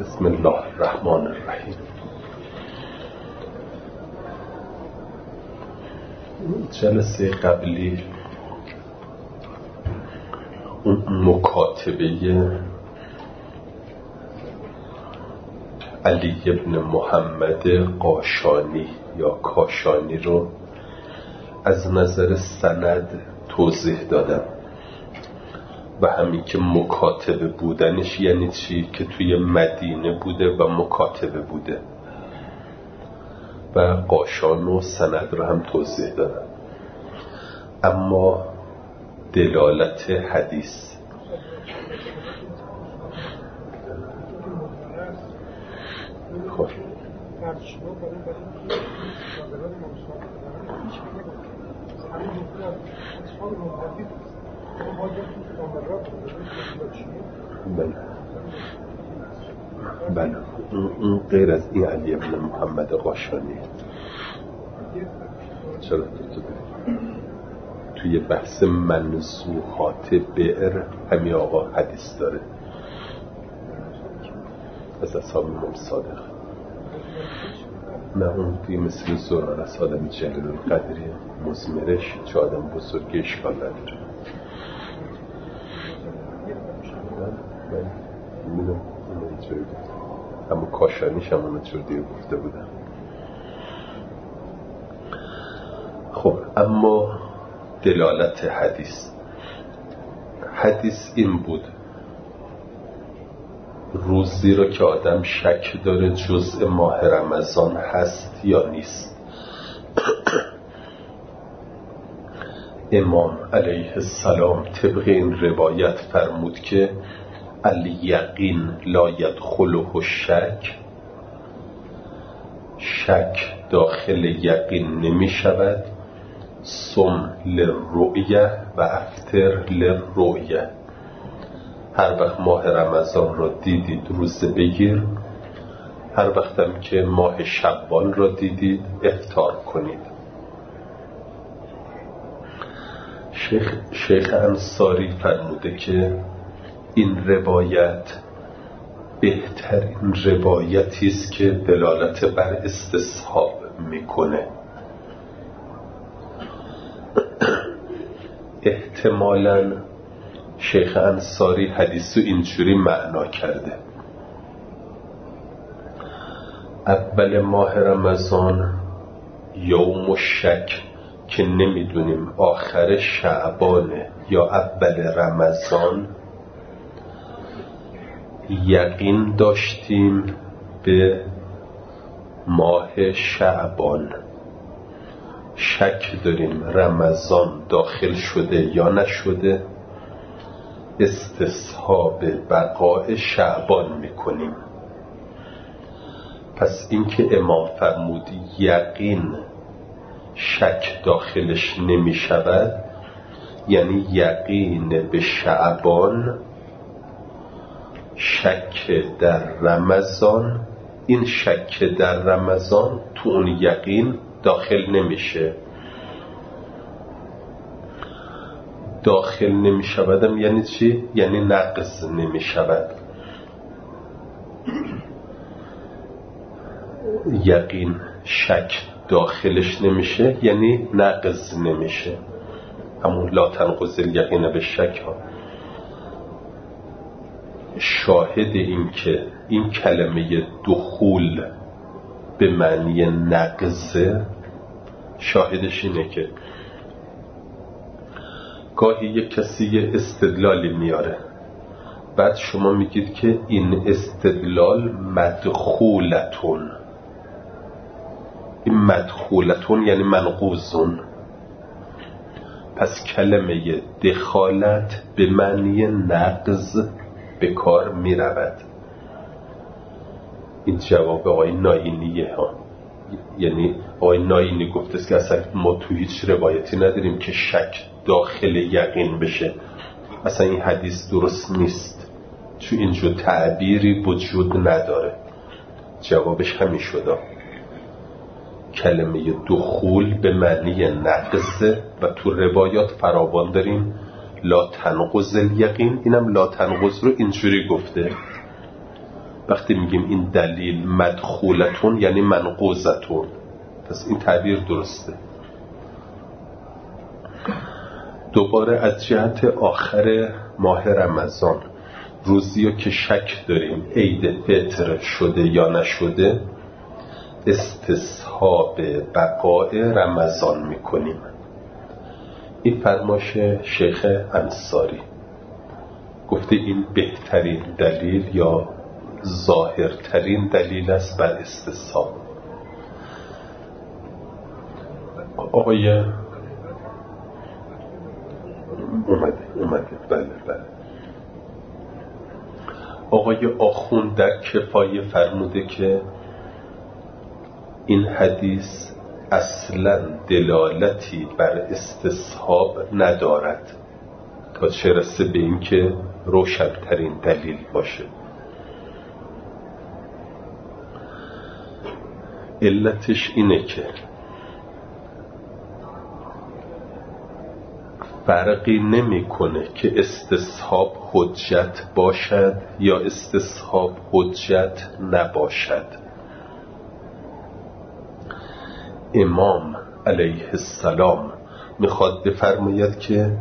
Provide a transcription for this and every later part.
بسم الله الرحمن الرحیم. جلسه قبلی اون مکاتبه علی ابن محمد قاشانی یا کاشانی رو از نظر سند توضیح دادم و همین که مکاتبه بودنش یعنی چی؟ که توی مدینه بوده و مکاتبه بوده و قاشان و سند رو هم توضیح دادم. اما دلالت حدیث خب بله اون غیر از این علی ابن محمد قاشانی چرا توی بحث منزوحات بئر همین آقا حدیث داره از اصحاب امام صادق. نه اون دیگه مثل زرار از آدم جلیل القدری مزمرش چه آدم بزرگی اشکال نداره. میدونم اون اینجوری گفت اما کاشانیش هم اون چور دیگه گفته بودم. خب اما دلالت حدیث این بود روزی رو که آدم شک داره جزء ماه رمضان هست یا نیست امام علیه السلام طبق این روایت فرمود که الیقین لا یدخله شک داخل یقین نمی شود. صم للرؤیه و افطر للرؤیه. هر وقت ماه رمضان را دیدید روزه بگیر، هر وقتم که ماه شوال را دیدید افطار کنید. شیخ انصاری فرموده که این روایت بهترین روایتی است که دلالت بر استصحاب میکنه. احتمالاً شیخ انصاری حدیثو اینجوری معنا کرده: اول ماه رمضان یوم الشک که نمیدونیم آخر شعبانه یا اول رمضان، یقین داشتیم به ماه شعبان، شک داریم رمضان داخل شده یا نشده، استصحاب بقای شعبان میکنیم. پس اینکه امام فرمود یقین شک داخلش نمی شود یعنی یقین به شعبان، شک در رمضان. این شک در رمضان تو اون یقین داخل نمیشه. داخل نمی شودم یعنی چی؟ یعنی نقض نمی شود. یقین شک داخلش نمیشه یعنی نقض نمیشه. همون لا تنقض الیقین بالشک ها. شاهد این که این کلمه دخول به معنی نقضه، شاهدش اینه که گاهی یک کسی یه استدلالی میاره، بعد شما میگید که این استدلال مدخولتون. این مدخولتون یعنی منقوزون. پس کلمه دخالت به معنی نقض به کار می رود. این جواب آقای ناینیه ها. یعنی آقای ناینی گفته است که اصلا ما تو هیچ روایتی نداریم که شک داخل یقین بشه. اصلا این حدیث درست نیست، چون اینجور تعبیری وجود نداره. جوابش همین شده: کلمه دخول به معنی نقض و تو روایات فراوان داریم لا تنقض الیقین. اینم لا تنقض رو اینجوری گفته وقتی میگیم این دلیل مدخولتون یعنی منقوزتون، پس این تعبیر درسته. دوباره از جهت آخر ماه رمضان، روزی رو که شک داریم عید فطر شده یا نشده، استصحاب بقاء رمضان میکنیم. این فرماش شیخ انصاری گفته این بهترین دلیل یا ظاهرترین دلیل است بر استصحاب. آقای اومده بله. آقای آخوند در کفایه فرموده که این حدیث اصلا دلالتی بر استصحاب ندارد تا چه رسه به این که روشن‌ترین دلیل باشه. علتش اینه که فرقی نمی‌کنه که استصحاب حجت باشد یا استصحاب حجت نباشد. امام علیه السلام میخواد بفرماید که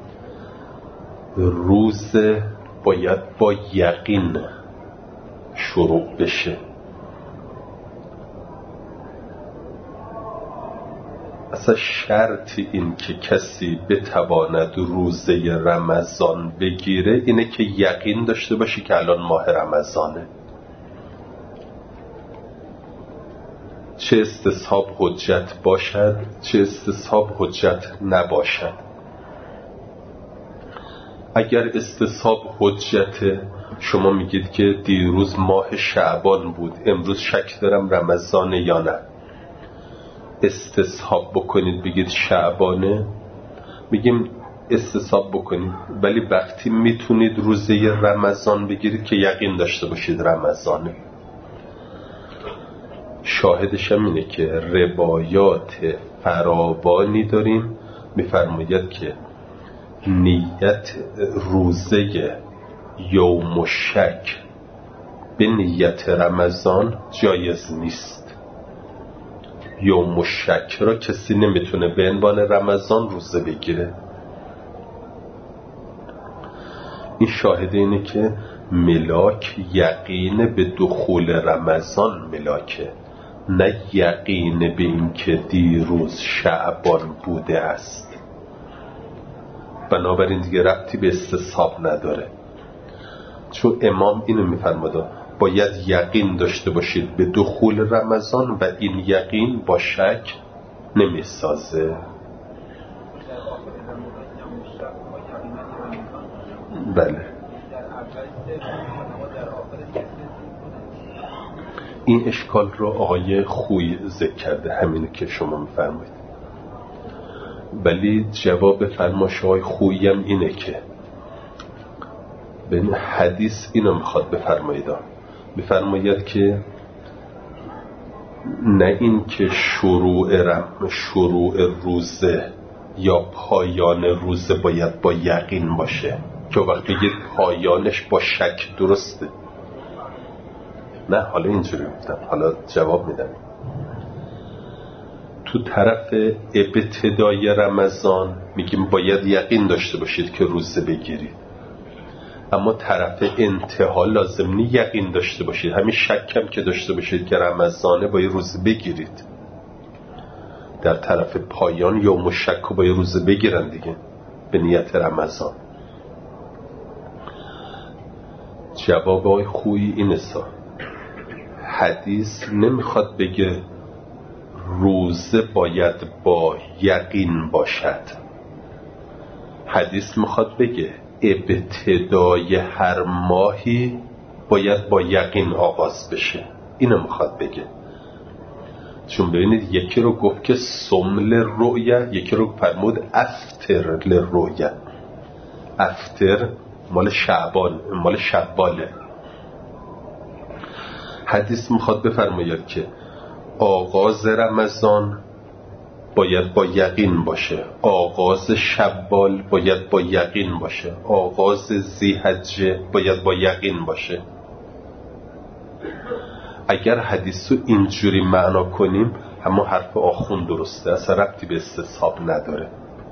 روز باید با یقین شروع بشه. اصلا شرط این که کسی بتواند روزه رمضان بگیره اینه که یقین داشته باشه که الان ماه رمضانه. چه استصحاب حجت باشد چه استصحاب حجت نباشد. اگر استصحاب حجت، شما میگید که دیروز ماه شعبان بود، امروز شک دارم رمضانه یا نه، استصحاب بکنید بگید شعبانه، میگیم استصحاب بکنید، ولی وقتی میتونید روزه رمضان بگیرید که یقین داشته باشید رمضانه. شاهدش هم اینه که روایات فراوانی داریم میفرماید که نیت روزه یوم الشک به نیت رمضان جایز نیست. یوم الشک را کسی نمیتونه به عنوان رمضان روزه بگیره. این شاهده اینه که ملاک یقین به دخول رمضان ملاکه، نه یقین به این که دیروز شعبان بوده است. بنابراین دیگه ربطی به استصحاب نداره، چون امام اینو میفرماده باید یقین داشته باشید به دخول رمضان و این یقین با شک نمیسازه. بله، این اشکال رو آقای خوی ذکر کرده، همینه که شما میفرمایید. ولی جواب فرمایش آقای خویی هم اینه که به حدیث اینو میخواد بفرماید که نه این که شروع روزه یا پایان روزه باید با یقین باشه که وقتی بگید پایانش با شک درسته. نه، حالا اینجوری گفتم، حالا جواب میدم. تو طرف ابتدای رمضان میگیم باید یقین داشته باشید که روزه بگیرید، اما طرف انتها لازم نی یقین داشته باشید، همین شکم که داشته باشید که رمضانه باید روزه بگیرید. در طرف پایان یوم الشک باید روزه بگیرن دیگه به نیت رمضان. جواب آقای خویی اینه حدیث نمیخواد بگه روزه باید با یقین باشد، حدیث میخواد بگه ابتدای هر ماهی باید با یقین آغاز بشه. اینو میخواد بگه. چون ببینید یکی رو گفت که صم للرؤیه، یکی رو فرمود افطر للرؤیه. افطر مال شعبان، مال شواله. حدیث میخواد بفرماید که آغاز رمضان باید با یقین باشه، آغاز شوال باید با یقین باشه، آغاز ذی‌حجه باید با یقین باشه. اگر حدیث رو اینجوری معنا کنیم همون حرف آخوند درسته، اصلا ربطی به استصحاب نداره.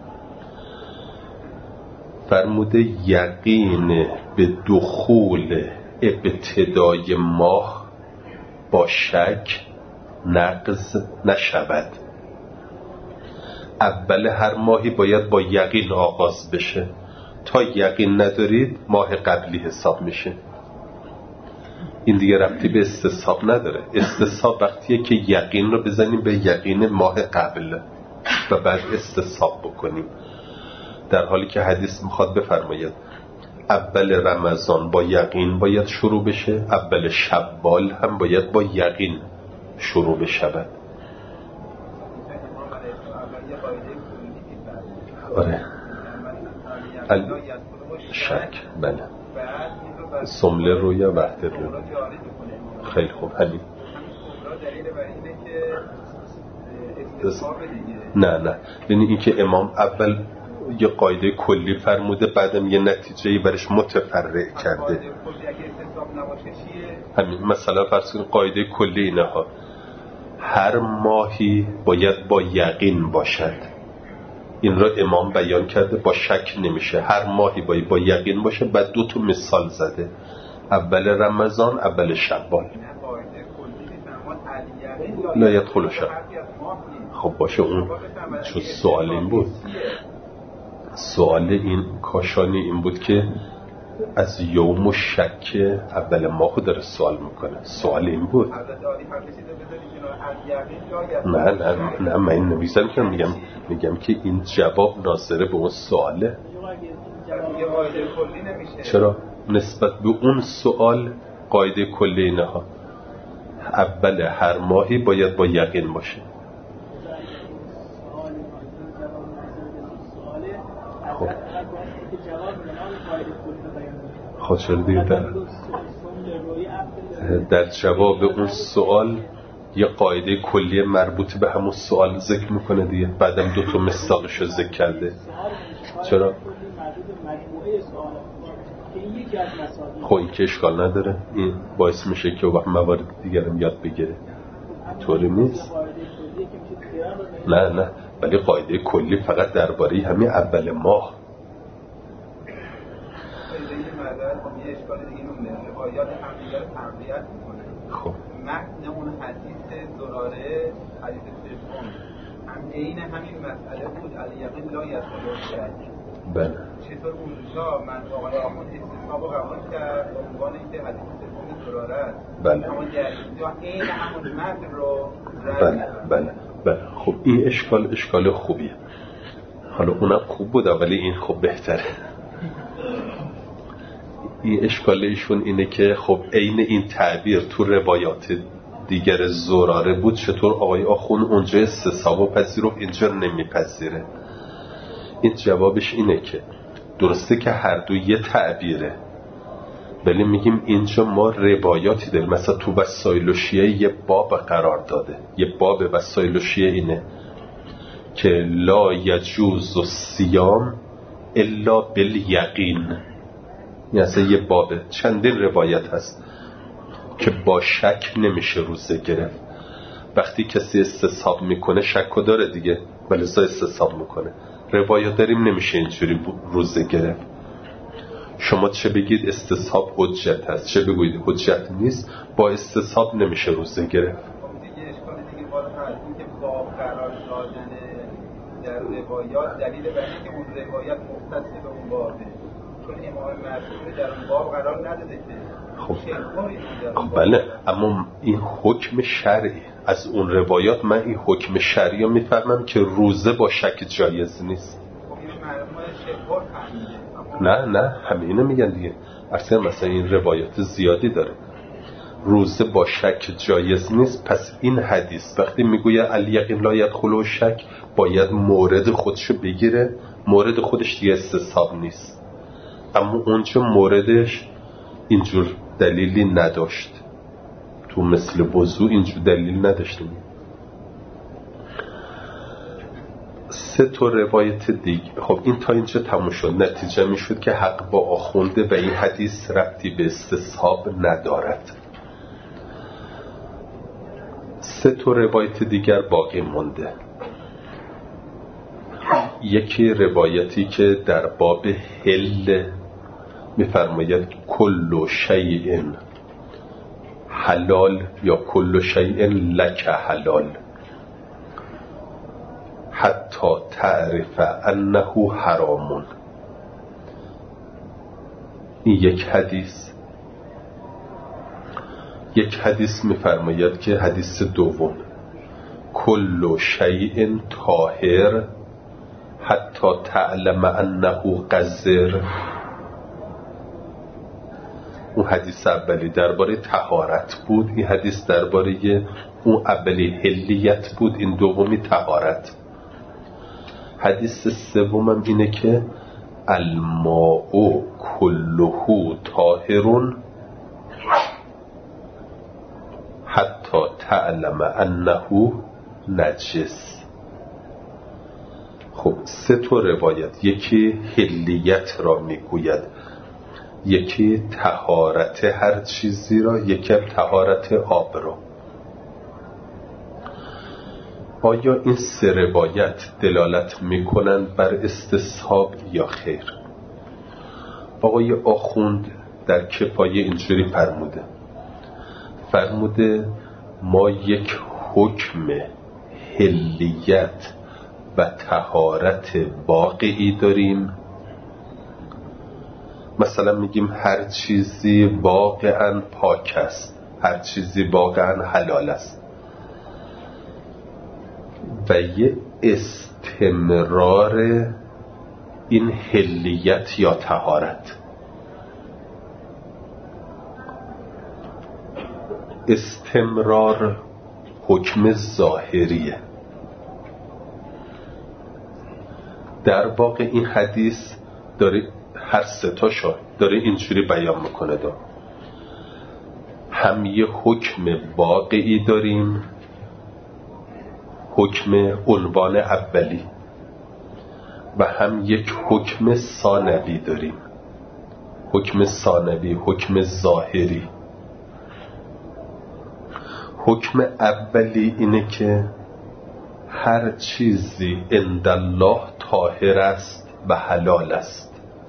فرموده یقین به دخول ابتدای ماه با شک نقض نشود. اول هر ماهی باید با یقین آغاز بشه، تا یقین ندارید ماه قبلی حساب میشه. این دیگه ربطی به استصحاب نداره. استصحاب وقتیه که یقین رو بزنیم به یقین ماه قبل و بعد استصحاب بکنیم، در حالی که حدیث میخواد بفرماید اول رمضان با یقین باید شروع بشه، اول شوال هم باید با یقین شروع بشه. آره شک، بله. سمله رو یا وحده رو. خیلی خوب. حلی نه یعنی این که امام اول یه قاعده کلی فرموده، بعدم یه نتیجه‌ای برش متفرع کرده. همین مثلا فرض کنید قاعده کلی اینه ها، هر ماهی باید با یقین باشد. این را امام بیان کرده، با شک نمیشه. هر ماهی باید با یقین باشه. بعد 2 تا مثال زده، اول رمضان، اول شوال. لا یدخل شب. خب باشه، اون چون سوال این بود، سوال این کاشانی این بود که از یوم و شک اول ماهو داره سوال میکنه. سوال این بود. نه من این نویزم که میگم که این جواب ناظره به اون سواله. چرا؟ نسبت به اون سوال قاعده کلی اینه ها، اول هر ماهی باید با یقین باشه. خب چرا دیگه در جواب اون سوال یه قاعده کلی مربوط به همون سوال ذکر میکنه دیگه، بعدم 2 تا مثالش رو ذکر کرده. چرا؟ خب این که اشکال نداره، این باعث میشه که وقت موارد دیگرم یاد بگیره. طوری نیست. نه ولی قاعده کلی فقط درباره همین اول ماه. خب متن اون حدیث زراره، حدیث سوم هم عین همین مسئله بود، الیقین لا یدخل شک. بله. چطور اونجا من آقای آخوند استثناء رو قبول کرد به عنوان اینکه حدیث سوم زراره است، بله. اما در اینجا عین همون متن رو بله. خب این اشکال خوبیه. حالا اونم خوب بود ولی این خوب بهتره. این اشکال ایشون اینه که خب عین این تعبیر تو روایات دیگر زراره بود، چطور آقای آخون اونجا استصحاب پذیرفت اینجا نمیپذیره؟ این جوابش اینه که درسته که هر دو یه تعبیره، ولی میگیم اینجا ما روایاتی داریم. مثلا تو وسائل شیعه یه باب قرار داده، یه باب وسائل شیعه اینه که لا یجوز الصیام الا بالیقین. یعنی یه باب چندین روایت هست که با شک نمیشه روزه گرفت. وقتی کسی استصحاب میکنه شک داره دیگه، ولی استصحاب میکنه. روایت داریم نمیشه اینجوری روزه گرفت. شما چه بگید استصحاب حجت هست، چه بگوید حجت نیست، با استصحاب نمیشه روزه گرفت. دیگه اشکال دیگه باز هست این که باب قرار دادن در روایات دلیل بر اینکه اون روایت مختص به اون بابه، چون امام معصوم در اون باب قرار نداده که. خب بله، اما این حکم شرعی از اون روایات، من این حکم شرعی رو میفهمم که روزه با شک جایز نیست. نه همه اینو میگن دیگه. اصلا مثلا این روایات زیادی داره، روزه با شک جایز نیست. پس این حدیث وقتی میگویه الیقین لا یدخل شک، باید مورد خودشو بگیره. مورد خودش دیگه استصحاب نیست، اما اونجا موردش اینجور دلیلی نداشت. تو مثل وضو اینجور دلیل نداشتیم. 3 تا روایت دیگه. خب این تا اینجا تموم شد. نتیجه می شد که حق با آخونده و این حدیث ربطی به استصحاب ندارد. 3 روایت دیگر باقی مونده. یکی روایتی که در باب حل میفرماید کل شیء حلال یا کل شیء لک حلال حتی تعرف انه حرام. این یک حدیث میفرماید که حدیث دوم کل شیء طاهر حتی تعلم انه قذر. اون حدیث اولی درباره طهارت بود، این حدیث درباره اون اولی حلیت بود، این دومی طهارت. حدیث سومم اینه که الماء کله طاهر حتی تعلم انه نجس. خب 3 روایت، یکی حلیت را میگوید، یکی طهارت هر چیزی را، یکی طهارت آب را. آیا این 3 روایت دلالت میکنند بر استصحاب یا خیر؟ آقای آخوند در کفایه اینجوری فرموده ما یک حکم حلیت و طهارت واقعی داریم. مثلا میگیم هر چیزی واقعا پاک است، هر چیزی واقعا حلال است، و یه استمرار این حلیت یا طهارت. استمرار حکم ظاهریه. در واقع این حدیث داره هر 3 تاشو داره اینجوری بیان میکنه. هم یه حکم واقعی داریم، حکم عنوان اولی، و هم یک حکم ثانوی داریم، حکم ثانوی، حکم ظاهری. حکم اولی اینه که هر چیزی عند الله طاهر است و حلال است.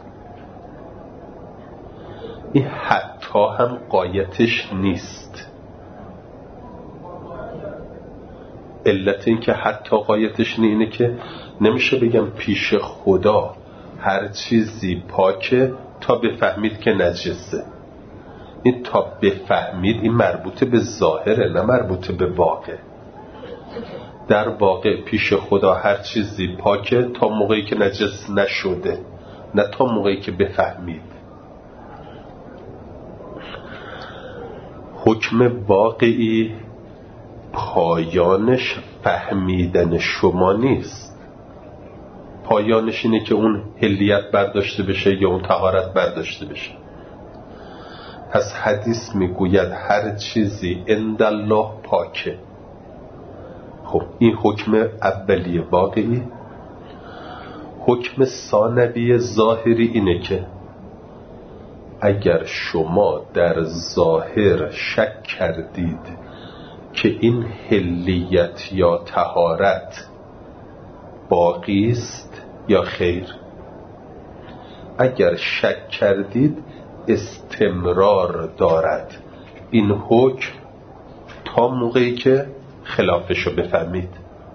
این حتی هم غایتش نیست. علت این که حتی غایتش اینه که نمیشه بگم پیش خدا هر چیزی پاکه تا بفهمید که نجسه. این تا بفهمید این مربوط به ظاهره، نه مربوط به واقع. در واقع پیش خدا هر چیزی پاکه تا موقعی که نجس نشده، نه تا موقعی که بفهمید. حکم واقعی پایانش فهمیدن شما نیست. پایانش اینه که اون حلیت برداشته بشه یا اون طهارت برداشته بشه. پس حدیث میگوید هر چیزی عند الله پاکه. خب این حکم اولی واقعی. حکم ثانوی ظاهری اینه که اگر شما در ظاهر شک کردید که این حلیت یا طهارت باقی است یا خیر، اگر شک کردید استمرار دارد این حکم تا موقعی که خلافشو بفهمید.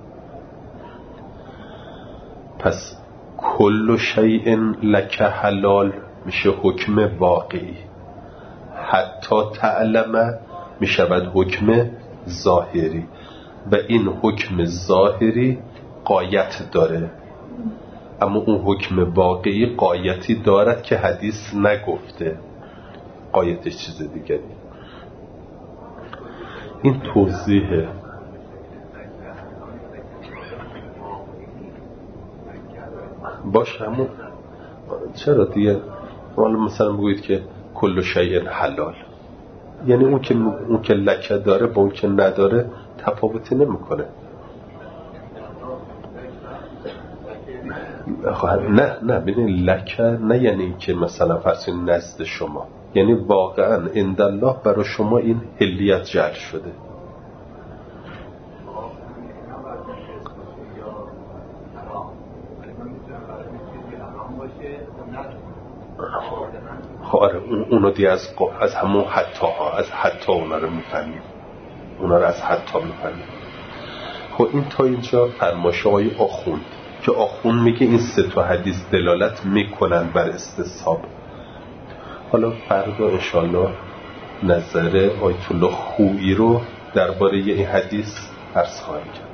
پس کل شیء لک حلال میشه حکم واقعی، حتی تعلم میشود حکم ظاهری، و این حکم ظاهری غایت داره، اما اون حکم واقعی غایتی دارد که حدیث نگفته، غایتش چیز دیگری. این توضیحه. باشه همون چرا دیگه حالا مثلا بگوید که کل شیء حلال، یعنی اون که لکه داره با اون که نداره تفاوتی نمیکنه. نه ببین لکه نه یعنی که مثلا فرض نزد شما، یعنی واقعا عند الله برای شما این حلیت جعل شده. آره اونو دیگه از همون حتی اونا رو میفهمیم، اونا رو از حتی میفهمیم. خب این تا اینجا فرمایش آقای آخوند که آخوند میگه این 3 تا حدیث دلالت میکنن بر استصحاب. حالا فردا انشالله نظر آیت الله خویی رو درباره این حدیث عرض خواهیم کرد.